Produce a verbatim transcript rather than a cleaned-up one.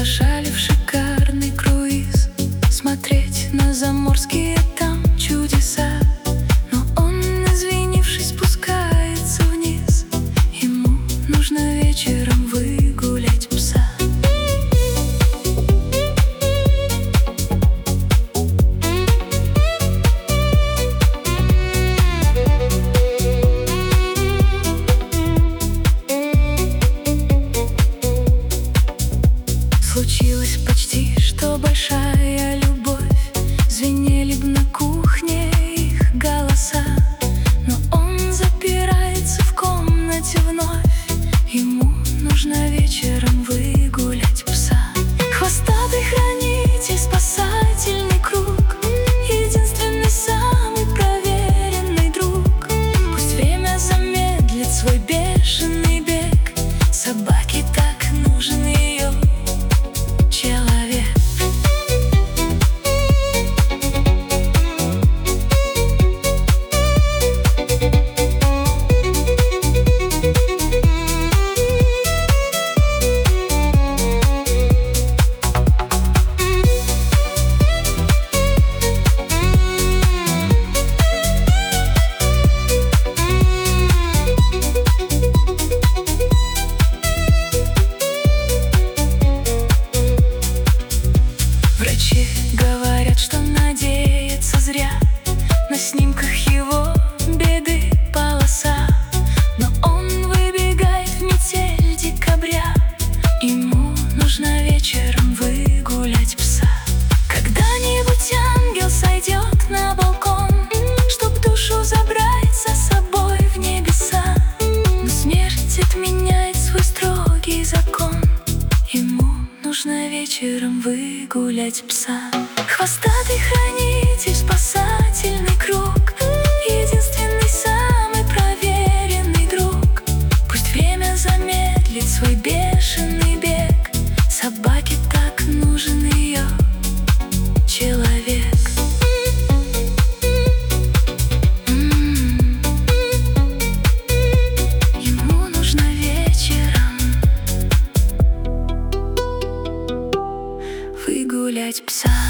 приглашали в шикарный круиз, смотреть на заморские там чудеса. Но он, извинившись, спускается вниз. Ему нужно вечером выгулять пса. Случилось почти что большая любовь, звенели б на кухне их голоса. Но он запирается в комнате вновь. Ему нужно вечером выгулять пса. Хвостатый хранитель, спасательный круг, единственный, самый проверенный друг. Пусть время замедлит свой бешеный бег, собаке так нужен ее человек. Врачи говорят, что надеяться зря. На снимках его беды полоса, но он выбегает в метель декабря. Ему нужно вечером выгулять пса. Когда-нибудь ангел сойдет на балкон, чтоб душу забрать за собой в небеса. Но смерть отменяет свой строгий закон. Ему нужно вечером выгулять пса. Хвостатый хранитель, спасательный круг, единственный, самый проверенный друг. Пусть время замедлит свой бешеный бег, собаке так нужен ее человек. М-м-м. Ему нужно вечером выгулять пса.